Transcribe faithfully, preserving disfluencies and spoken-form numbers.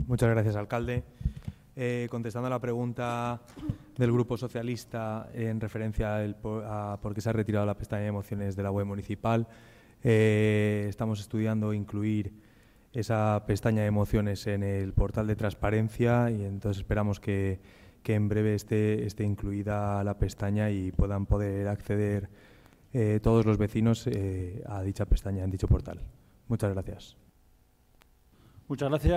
Muchas gracias, alcalde. Eh, contestando a la pregunta del Grupo Socialista en referencia al, a por qué se ha retirado la pestaña de mociones de la web municipal, eh, estamos estudiando incluir esa pestaña de mociones en el portal de transparencia y entonces esperamos que, que en breve esté, esté incluida la pestaña y puedan poder acceder eh, todos los vecinos eh, a dicha pestaña en dicho portal. Muchas gracias. Muchas gracias.